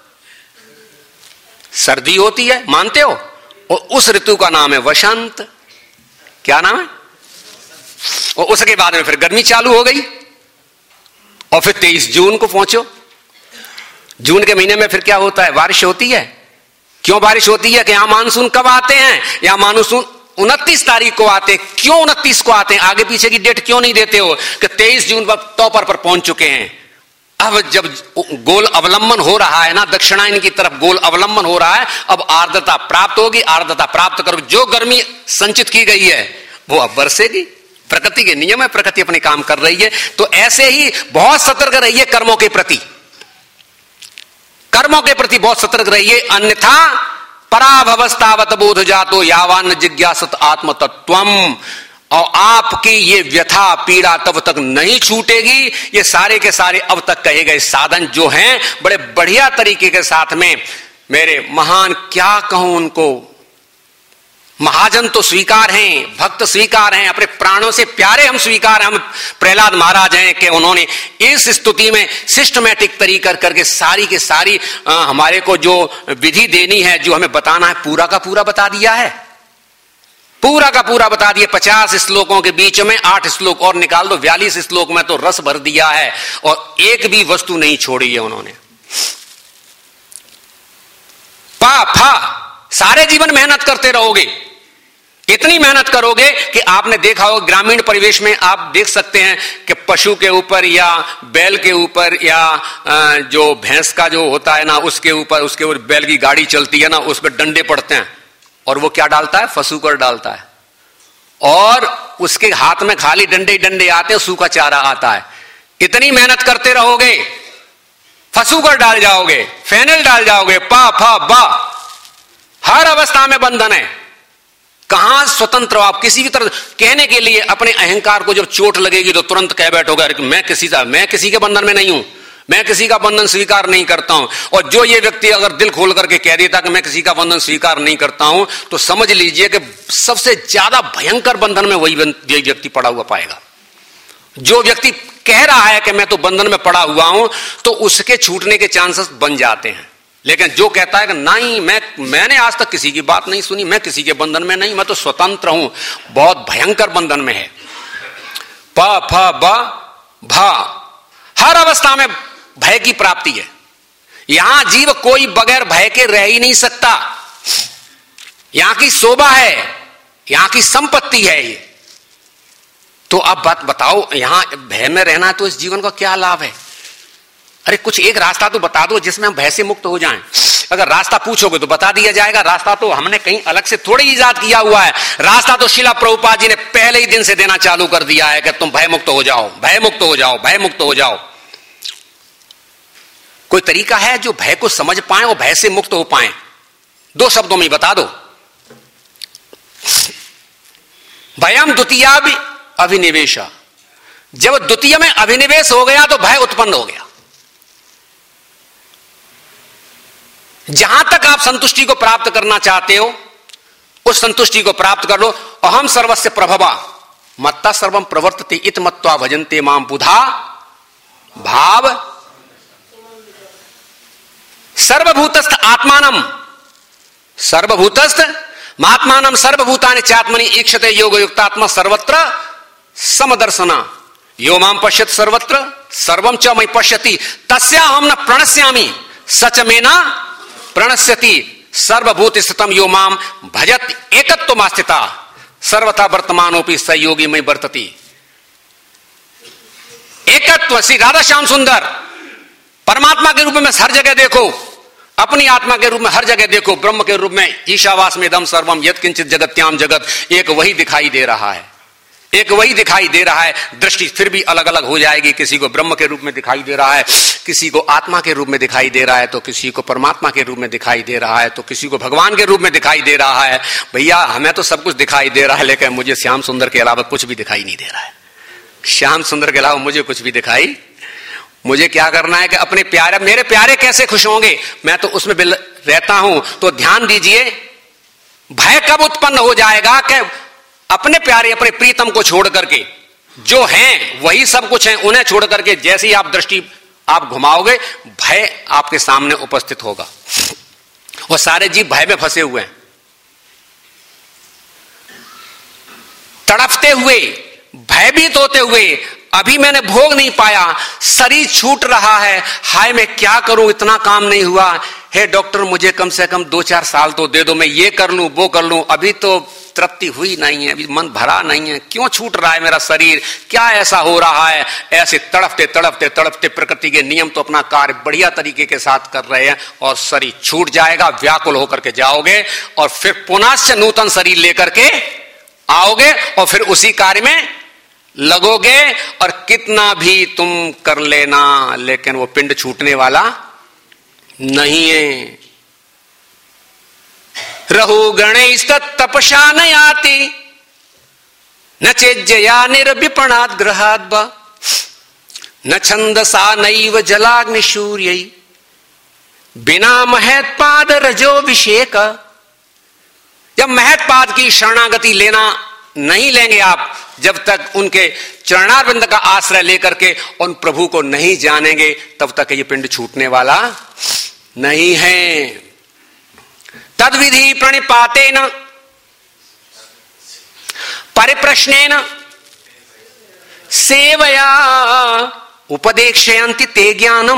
सर्दी होती है, मानते हो? और उस ऋतु का नाम है वसंत। क्या नाम है? और उसके बाद में फिर गर्मी चालू हो गई, और फिर 23 जून को पहुंचो। जून के महीने में फिर क्या होता है? बारिश होती है। क्यों बारिश होती है? कि यहां मानसून कब आते हैं? यहां मानसून 29 तारीख को आते हैं। क्यों 29 को आते हैं? आगे पीछे की डेट क्यों नहीं देते हो? कि 23 जून पर टॉपर पर पहुंच चुके हैं। अब जब गोल अवलंबन हो रहा है ना, दक्षिणायन की तरफ गोल अवलंबन हो रहा है, अब आर्द्रता प्राप्त होगी। आर्द्रता प्राप्त करो, जो गर्मी संचित की गई है वो अब बरसेगी। प्रकृति के नियम है, प्रकृति अपने काम कर रही है। तो ऐसे ही बहुत सतर्क रहिए कर्मों के प्रति, कर्मों के प्रति बहुत सतर्क रहिए, अन्यथा पराभवस्तावत बोध जातो यावान जिज्ञासत आत्म तत्वम। और आपकी ये व्यथा पीड़ा तब तक नहीं छूटेगी। ये सारे के सारे अब तक कहे गए साधन जो हैं, बड़े बढ़िया तरीके के साथ में मेरे महान, क्या कहूं उनको, महाजन तो स्वीकार हैं, भक्त स्वीकार हैं, अपने प्राणों से प्यारे हम स्वीकार हैं। हम प्रहलाद महाराज हैं कि उन्होंने इस स्तुति में सिस्टमैटिक तरीका करके सारी के सारी हमारे को जो विधि देनी है, जो हमें बताना है, पूरा का पूरा बता दिया है। पूरा का पूरा बता दिए। 50 श्लोकों के बीच में 8 श्लोक और निकाल दो, 42 श्लोक में तो रस भर दिया है, और एक भी वस्तु नहीं छोड़ी है उन्होंने। पा फा सारे जीवन मेहनत करते रहोगे, इतनी मेहनत करोगे कि आपने देखा हो ग्रामीण परिवेश में आप देख सकते हैं कि पशु के ऊपर या बैल के ऊपर या जो भैंस का जो होता है ना उसके ऊपर बैल की गाड़ी चलती है ना, उस पर डंडे पड़ते हैं और वो क्या डालता है, फसूकर डालता है, और उसके हाथ में खाली डंडे डंडे आते हैं, सूखा चारा आता है। इतनी मेहनत करते रहोगे, फसूकर डाल जाओगे, फेनल डाल जाओगे, पा फा बा, हर अवस्था में बंधन है। कहां स्वतंत्र हो आप किसी भी तरह? कहने के लिए अपने अहंकार को जब चोट लगेगी तो तुरंत कह बैठोगे मैं किसी के बंधन में नहीं हूं, मैं किसी का बंधन स्वीकार नहीं करता हूं। और जो ये व्यक्ति अगर दिल खोल करके कह देता कि मैं किसी का बंधन स्वीकार नहीं करता हूं, तो समझ लीजिए कि सबसे ज्यादा भयंकर बंधन में वही व्यक्ति पड़ा हुआ पाएगा। जो व्यक्ति कह रहा है कि मैं तो बंधन में पड़ा हुआ हूं, तो उसके छूटने के चांसेस बन जाते हैं। लेकिन जो कहता है कि नहीं मैंने आज तक किसी की बात नहीं सुनी, मैं किसी के बंधन में नहीं, मैं तो स्वतंत्र हूं, बहुत भयंकर बंधन में है। प फ ब भा, हर अवस्था में भय की प्राप्ति है। यहां जीव कोई बगैर भय के रह ही नहीं सकता। यहां की शोभा है, यहां की संपत्ति है ये। तो अब बात बताओ, यहां भय में रहना है तो इस जीवन का क्या लाभ है? अरे कुछ एक रास्ता तो बता दो जिसमें हम भय से मुक्त हो जाएं। अगर रास्ता पूछोगे तो बता दिया जाएगा। रास्ता तो हमने कहीं अलग से थोड़ी इजाद किया हुआ है। रास्ता तो शिला प्रभुपाद जी ने पहले ही दिन से देना चालू कर दिया है कि तुम भय मुक्त हो जाओ, भय मुक्त हो जाओ, भय मुक्त हो जाओ। कोई तरीका है जो भय को समझ पाए और भय से मुक्त हो पाए? दो शब्दों में बता दो। भयम द्वितीया भी अभिनिवेशा, जब द्वितीय में अभिनिवेश हो गया तो भय उत्पन्न हो गया। जहां तक आप संतुष्टि को प्राप्त करना चाहते हो उस संतुष्टि को प्राप्त कर लो। अहम सर्वस्य प्रभवा मत्ता सर्वम प्रवर्तते इत मत्वा भजन्ते माम बुधा भाव सर्वभूतस्थ आत्मानम सर्वभूतस्थ महात्मानम सर्वभूतानि चात्मनि ईक्षते योग युक्तात्मा सर्वत्र समदर्शना यो माम पश्यत सर्वत्र सर्वम च मयि पश्यति तस्याहम न प्रणश्यामि सच में न प्रणश्यति सर्वभूत स्थितम यो माम भजत एकत्वमास्थिता सर्वथा वर्तमानोपि सहयोगी में वर्तति। एकत्व श्री राधा श्याम सुंदर परमात्मा के रूप में हर जगह देखो, अपनी आत्मा के रूप में हर जगह देखो, ब्रह्म के रूप में ईशावास में दम सर्वम यत् किंचित जगत्याम जगत, एक वही दिखाई दे रहा है, एक वही दिखाई दे रहा है। दृष्टि फिर भी अलग अलग हो जाएगी, किसी को ब्रह्म के रूप में दिखाई दे रहा है, किसी को आत्मा के रूप में दिखाई दे रहा है, तो किसी को परमात्मा के रूप में दिखाई दे रहा है, तो किसी को भगवान के रूप में दिखाई दे रहा है। भैया हमें तो सब कुछ दिखाई दे रहा है, लेकिन मुझे श्याम सुंदर के अलावा कुछ भी दिखाई नहीं दे रहा है। श्याम सुंदर के अलावा मुझे कुछ भी दिखाई, मुझे क्या करना है कि अपने प्यारे, मेरे प्यारे कैसे खुश होंगे, मैं तो उसमें रहता हूं। तो ध्यान दीजिए, भय कब उत्पन्न हो जाएगा कि अपने प्यारे अपने प्रीतम को छोड़ करके, जो हैं वही सब कुछ हैं, उन्हें छोड़ करके जैसे ही आप दृष्टि आप घुमाओगे भय आपके सामने उपस्थित होगा। और सारे जीव भय में फंसे हुए हैं, तड़पते हुए, भयभीत होते हुए। अभी मैंने भोग नहीं पाया, शरीर छूट रहा है, हाय मैं क्या करूं, इतना काम नहीं हुआ, हे डॉक्टर मुझे कम से कम 2-4 साल तो दे दो, मैं ये कर लूं वो कर लूं, अभी तो तृप्ति हुई नहीं है, अभी मन भरा नहीं है, क्यों छूट रहा है मेरा शरीर, क्या ऐसा हो रहा है। ऐसे तड़पते तड़पते तड़पते प्रकृति के नियम तो अपना कार्य बढ़िया तरीके के साथ कर रहे हैं, और शरीर छूट जाएगा, व्याकुल होकर के जाओगे, और फिर पुनश्च नूतन शरीर लेकर के आओगे, और फिर उसी कार्य में लगोगे। और कितना भी तुम कर लेना, लेकिन वो पिंड छूटने वाला नहीं है। रहो गणेश तपसा न आती न चेज्जया निर्विपणात् ग्रहाद् न छंदसा नैव जलाग्निशूर्यै बिना महत्पाद रजोभिषेक। जब महत्पाद की शरणागति लेना नहीं लेंगे आप, जब तक उनके चरणारविंद का आश्रय लेकर के उन प्रभु को नहीं जानेंगे, तब तक ये पिंड छूटने वाला नहीं है। तद्विधि प्रणिपातेन परिप्रश्नेन सेवया उपदेक्षयन्ति ते ज्ञानम।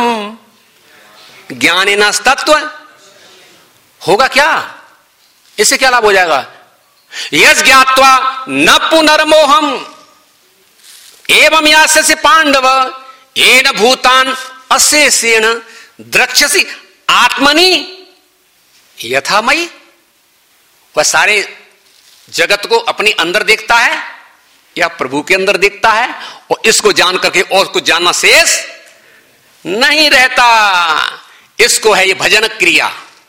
ज्ञानेन तत्व होगा क्या, इससे क्या लाभ हो जाएगा? यस ज्ञात्वा न पुनर्मोहम एवं यास्यसि पांडव येन भूतान अशेषेण द्रक्ष्यसि आत्मनि यथामयी। वह सारे जगत को अपने अंदर देखता है या प्रभु के अंदर देखता है, और इसको जान करके और कुछ जानना शेष नहीं रहता। इसको है ये भजन क्रिया।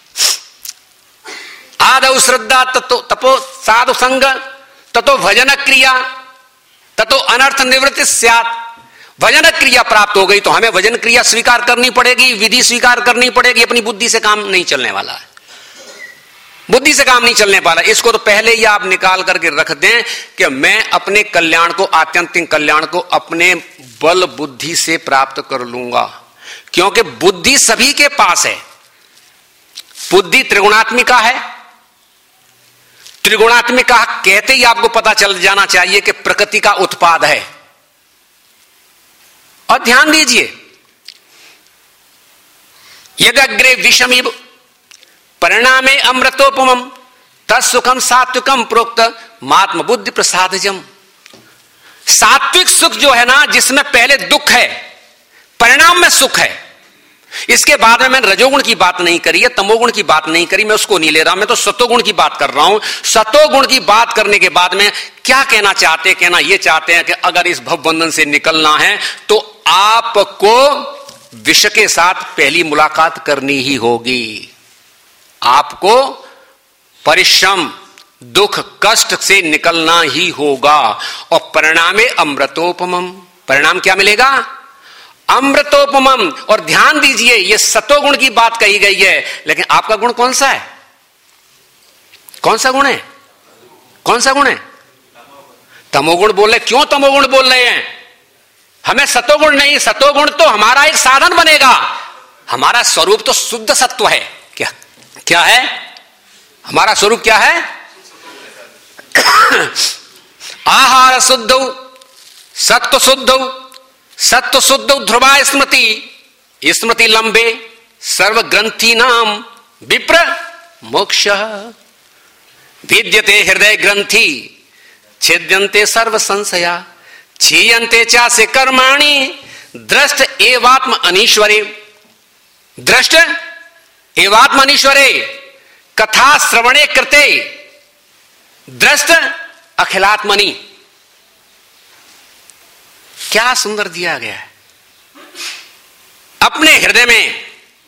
आदौ श्रद्धा तपो साधु संग ततो भजन क्रिया ततो अनर्थ निवृत्ति स्यात्। भजन क्रिया प्राप्त हो गई तो हमें भजन क्रिया स्वीकार करनी पड़ेगी, विधि स्वीकार करनी पड़ेगी। अपनी बुद्धि से काम नहीं चलने वाला है, बुद्धि से काम नहीं चलने वाला। इसको तो पहले ही आप निकाल करके रख दें कि मैं अपने कल्याण को, आत्यंतिक कल्याण को अपने बल बुद्धि से प्राप्त कर लूंगा, क्योंकि बुद्धि सभी के पास है। बुद्धि त्रिगुणात्मिका है। त्रिगुणात्मिका कहते ही आपको पता चल जाना चाहिए कि प्रकृति का उत्पाद है। और ध्यान दीजिए, यदि अग्रे विषमिव परिणामे अमृतोपमम तत्सुखम सात्विकम प्रोक्त मात्म बुद्धि प्रसादजम। सात्विक सुख जो है ना, जिसमें पहले दुख है, परिणाम में सुख है। इसके बाद में मैंने रजोगुण की बात नहीं करी है, तमोगुण की बात नहीं करी, मैं उसको नहीं ले रहा, मैं तो सतोगुण की बात कर रहा हूं। सतोगुण की बात करने के बाद में क्या कहना चाहते हैं? कहना ये चाहते हैं कि अगर इस भवबंधन से निकलना है तो आपको विश्व के साथ पहली मुलाकात करनी ही होगी। आपको परिश्रम, दुख, कष्ट से निकलना ही होगा। और परिणामे अमृतोपमम, परिणाम क्या मिलेगा? अमृतोपमम। और ध्यान दीजिए, यह सतोगुण की बात कही गई है, लेकिन आपका गुण कौन सा है? कौन सा गुण है? कौन सा गुण है? तमोगुण बोल रहे। क्यों तमोगुण बोल रहे हैं? हमें सतोगुण नहीं, सतोगुण तो हमारा एक साधन बनेगा। हमारा स्वरूप तो शुद्ध सत्व है। क्या क्या है हमारा स्वरूप? क्या है? आहार शुद्ध, सत्व शुद्ध, सत्व शुद्ध ध्रुवा स्मृति, स्मृति लंबे सर्व ग्रंथि नाम विप्र मोक्ष। विद्यते हृदय ग्रंथि छेद्यन्ते सर्व संशया, क्षीयन्ते चास्य कर्माणि दृष्ट एवात्म अनीश्वरे। दृष्ट एवात्म अनीश्वरे कथा श्रवणे कृते दृष्ट अखिलात्मनि। क्या सुंदर दिया गया है। अपने हृदय में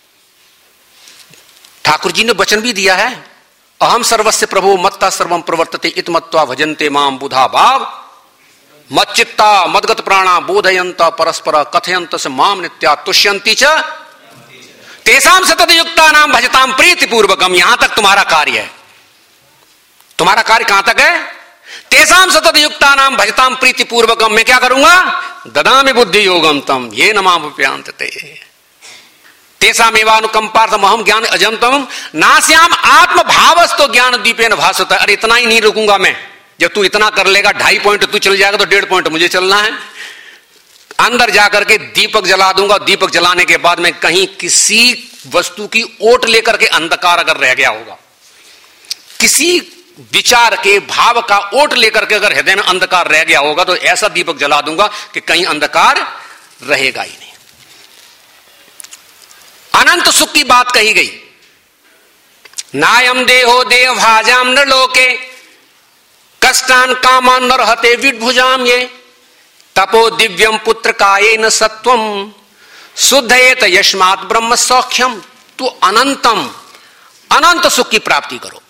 ठाकुर जी ने वचन भी दिया है, अहम सर्वस्य प्रभु मत्ता सर्वम प्रवर्तते इत मत्वा भजन्ते माम बुधा भाव मच्चित्ता मदगत प्राणा बोधयंत परस्पर कथयंत से माम नित्या तुष्यंती च तेसाम सतत युक्ता नाम भजताम प्रीति पूर्वकम। यहां तक तुम्हारा कार्य है। तुम्हारा कार्य कहां तक है? तेसाम सतत युक्ता नाम भजताम प्रीति पूर्वकम। मैं क्या करूंगा? ददामि बुद्धि योगम तम ये नमाप्यांतते तेसामेवानुकंपार्थम अहम ज्ञान अजंतम नास्याम आत्म भावस्तो ज्ञान दीपेन भासता। अरे इतना ही नहीं रुकूंगा मैं। जब तू इतना कर लेगा, 2.5 पॉइंट तू चल जाएगा तो 1.5 पॉइंट मुझे चलना है। अंदर जाकर के दीपक जला दूंगा। दीपक जलाने के बाद में कहीं किसी वस्तु की ओट लेकर के अंधकार अगर रह गया होगा, किसी विचार के भाव का ओट लेकर के अगर हृदय में अंधकार रह गया होगा, तो ऐसा दीपक जला दूंगा कि कहीं अंधकार रहेगा ही नहीं। अनंत सुख की बात कही गई। नायम देहो देव भाजाम न लोके कष्टान कामान न रहते विभुजाम ये तपो दिव्यम पुत्र काये न सत्वम शुद्धयेत यस्मात् ब्रह्म सौख्यम। तू अनंतम, अनंत सुख की प्राप्ति करो।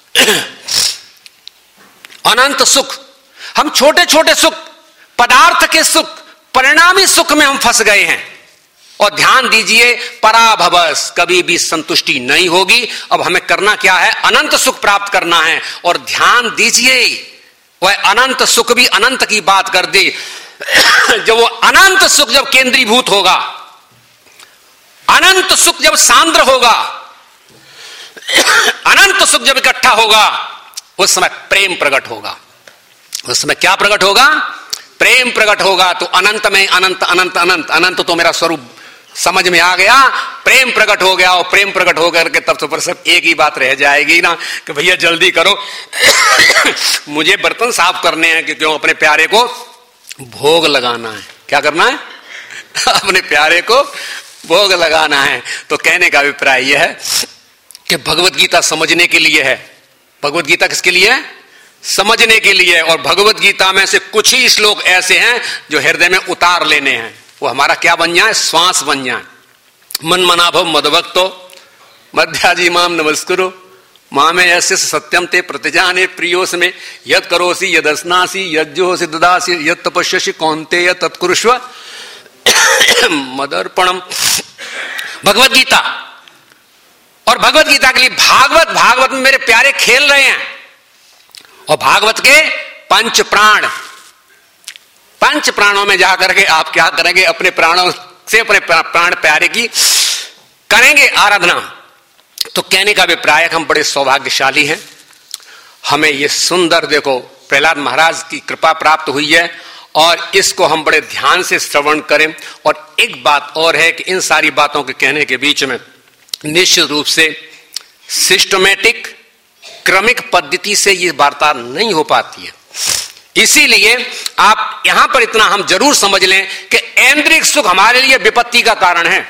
अनंत सुख। हम छोटे छोटे सुख, पदार्थ के सुख, परिणामी सुख में हम फंस गए हैं। और ध्यान दीजिए, पराभवस, कभी भी संतुष्टि नहीं होगी। अब हमें करना क्या है? अनंत सुख प्राप्त करना है। और ध्यान दीजिए, वह अनंत सुख भी अनंत की बात कर दे। जब वो अनंत सुख जब केंद्रीभूत होगा, अनंत सुख जब सांद्र होगा, अनंत सुख जब इकट्ठा होगा, उस समय प्रेम प्रकट होगा। उस समय क्या प्रकट होगा? प्रेम प्रकट होगा। तो अनंत में अनंत, अनंत अनंत, अनंत तो मेरा स्वरूप समझ में आ गया, प्रेम प्रकट हो गया, और प्रेम प्रकट होकर के तब तो पर सब एक ही बात रह जाएगी ना कि भैया जल्दी करो मुझे बर्तन साफ करने हैं, कि क्यों अपने प्यारे को भोग लगाना है। क्या करना है? अपने प्यारे को भोग लगाना है। तो कहने का अभिप्राय यह है कि भगवत गीता समझने के लिए है। भगवत गीता किसके लिए है? समझने के लिए। और भगवत गीता में से कुछ ही श्लोक ऐसे हैं जो हृदय में उतार लेने हैं, वो हमारा क्या बन जाए? श्वास बन जाए। मन मनाभव मदभक्तो मध्याजी माम नमस्कुरु मामे यस्य सत्यम ते प्रतिजाने प्रियोस में यद करोसी यद अस्नासी यद जोसी ददासी यद तपस्यसि कौन्तेय तत्कुरुष्व मदर्पणम। भगवत गीता, और भगवत गीता के लिए भागवत में मेरे प्यारे खेल रहे हैं। और भागवत के पंच प्राणों में जाकर के आप क्या करेंगे? अपने प्राणों से अपने प्राण प्यारे की करेंगे आराधना। तो कहने का अभिप्राय हम बड़े सौभाग्यशाली हैं, हमें ये सुंदर देखो प्रहलाद महाराज की कृपा प्राप्त हुई है, और इसको हम बड़े ध्यान से श्रवण करें। और एक बात और है कि इन सारी बातों के कहने के बीच में निश्चित रूप से सिस्टमेटिक क्रमिक पद्धति से ये वार्ता नहीं हो पाती है। इसीलिए आप यहां पर इतना हम जरूर समझ लें कि ऐन्द्रिक सुख हमारे लिए विपत्ति का कारण है।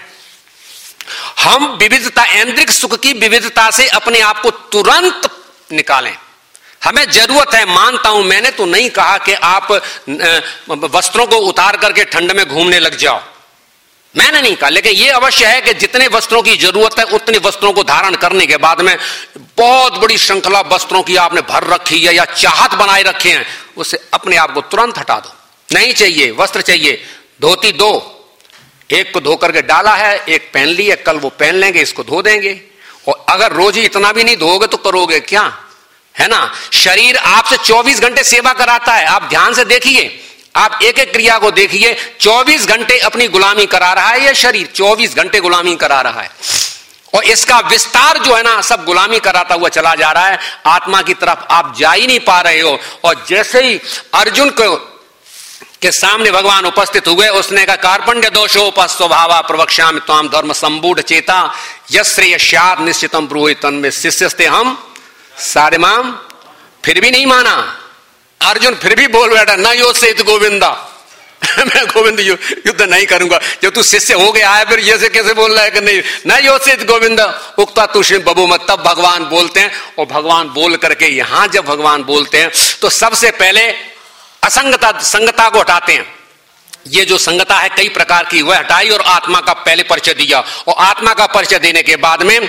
हम विविधता, ऐन्द्रिक सुख की विविधता से अपने आप को तुरंत निकालें। हमें जरूरत है, मानता हूं, मैंने तो नहीं कहा कि आप वस्त्रों को उतार करके ठंड में घूमने लग जाओ, मैंने नहीं कहा। लेकिन यह अवश्य है कि जितने वस्त्रों की जरूरत है उतने वस्त्रों को धारण करने के बाद में बहुत बड़ी श्रृंखला वस्त्रों की आपने भर रखी है या चाहत बनाए रखे हैं, उससे अपने आप को तुरंत हटा दो। नहीं चाहिए वस्त्र, चाहिए धोती दो, एक को धो करके डाला है, एक पहन ली है, कल वो पहन लेंगे, इसको धो देंगे। और अगर रोज ही इतना भी नहीं धोगे तो करोगे क्या? है ना? शरीर आपसे 24 घंटे सेवा कराता है। आप ध्यान से देखिए, आप एक एक क्रिया को देखिए, 24 घंटे अपनी गुलामी करा रहा है। यह शरीर 24 घंटे गुलामी करा रहा है, और इसका विस्तार जो है ना सब गुलामी कराता हुआ चला जा रहा है। आत्मा की तरफ आप जा ही नहीं पा रहे हो। और जैसे ही अर्जुन को के सामने भगवान उपस्थित हुए, उसने कहा कार्पण्य दोषोपस्वभावा प्रवक्ष्यामि त्वाम धर्म संबूढ़ चेता यश्रेयस्यात् निश्चितम ब्रूहि तन्मे शिष्यस्ते हम सारिमाम। फिर भी नहीं माना अर्जुन, फिर भी बोल बैठा न योत्सेत गोविंदा मैं गोविंद युद्ध नहीं करूंगा। जब तू शिष्य हो गया है फिर ये से कैसे बोल रहा है कि नहीं? न योत्सेत गोविंदा उक्ता तुष्य बबूमत। तब भगवान बोलते हैं, और भगवान बोल करके यहां जब भगवान बोलते हैं तो सबसे पहले संगता को हटाते हैं। ये जो संगता है कई प्रकार की, वह हटाई और आत्मा का पहले परिचय दिया। और आत्मा का परिचय देने के बाद में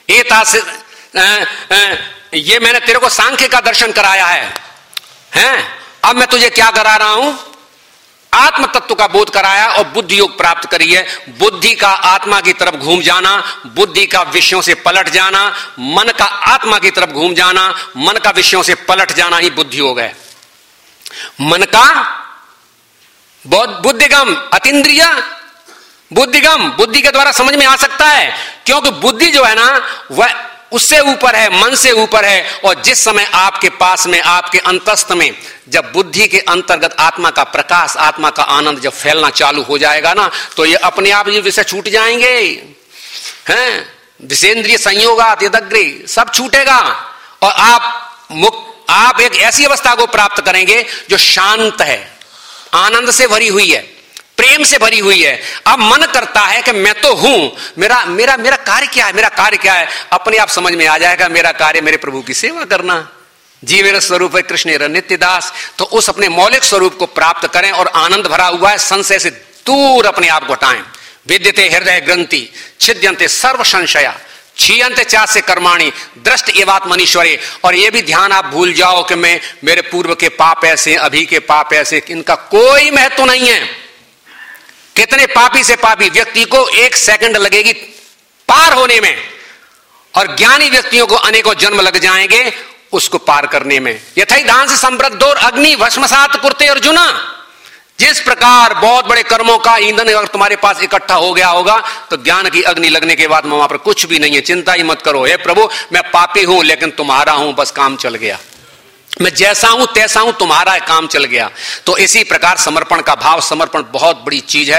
ये मैंने तेरे को सांख्य का दर्शन कराया है, अब मैं तुझे क्या करा रहा हूं? आत्म तत्व का बोध कराया और बुद्धि योग प्राप्त करी है। बुद्धि का आत्मा की तरफ घूम जाना, बुद्धि का विषयों से पलट जाना, मन का आत्मा की तरफ घूम जाना, मन का विषयों से पलट जाना ही बुद्धि योग है। मन का बुद्धिगम, अतीन्द्रिय बुद्धिगम, बुद्धि के द्वारा समझ में आ सकता है, क्योंकि बुद्धि जो है ना वह उससे ऊपर है, मन से ऊपर है। और जिस समय आपके पास में, आपके अंतस्थ में जब बुद्धि के अंतर्गत आत्मा का प्रकाश, आत्मा का आनंद जब फैलना चालू हो जाएगा ना, तो ये अपने आप ये विषय छूट जाएंगे हैं। विषेंद्रिय संयोगात यदग्रे, सब छूटेगा और आप एक ऐसी अवस्था को प्राप्त करेंगे जो शांत है, आनंद से भरी हुई है, प्रेम से भरी हुई है। अब मन करता है कि मैं तो हूं, मेरा मेरा मेरा कार्य क्या है, मेरा कार्य क्या है? अपने आप समझ में आ जाएगा, मेरा कार्य मेरे प्रभु की सेवा करना। जी मेरा स्वरूप है कृष्ण नित्य दास। तो उस अपने मौलिक स्वरूप को प्राप्त करें और आनंद भरा हुआ है संशय से दूर अपने आप को हटाएं। विद्यते हृदय ग्रंथि छिद्यन्ते सर्व संशया क्षीयन्ते चास्य कर्माणि दृष्ट एवात्मनीश्वरे। और ये भी ध्यान आप भूल जाओ कि मैं, मेरे पूर्व के पाप ऐसे, अभी के पाप ऐसे, इनका कोई महत्व नहीं है। कितने पापी से पापी व्यक्ति को 1 सेकंड लगेगी पार होने में, और ज्ञानी व्यक्तियों को अनेकों जन्म लग जाएंगे उसको पार करने में। यथाई दान से संवृद्धोर अग्नि भस्मसात कुरते अर्जुना। जिस प्रकार बहुत बड़े कर्मों का ईंधन अगर तुम्हारे पास इकट्ठा हो गया होगा तो ज्ञान की अग्नि लगने के बाद वहां पर कुछ भी नहीं है, चिंता ही मत करो। हे प्रभु मैं पापी हूं लेकिन तुम्हारा हूं, बस काम चल गया। मैं जैसा हूं तैसा हूं, तुम्हारा काम चल गया। तो इसी प्रकार समर्पण का भाव, समर्पण बहुत बड़ी चीज है।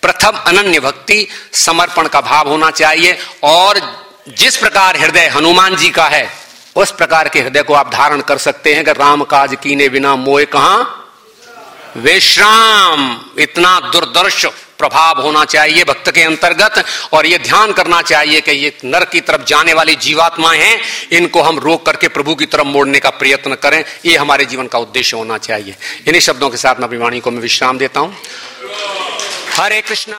प्रथम अनन्य भक्ति, समर्पण का भाव होना चाहिए। और जिस प्रकार हृदय हनुमान जी का है उस प्रकार के हृदय को आप धारण कर सकते हैं कि राम काज कीने बिना मोए कहां विश्राम। इतना दुर्दर्श प्रभाव होना चाहिए भक्त के अंतर्गत। और ये ध्यान करना चाहिए कि ये नरक की तरफ जाने वाली जीवात्माएं हैं, इनको हम रोक करके प्रभु की तरफ मोड़ने का प्रयत्न करें। ये हमारे जीवन का उद्देश्य होना चाहिए। इन्हीं शब्दों के साथ मैं अपनी वाणी को मैं विश्राम देता हूं। हरे कृष्ण।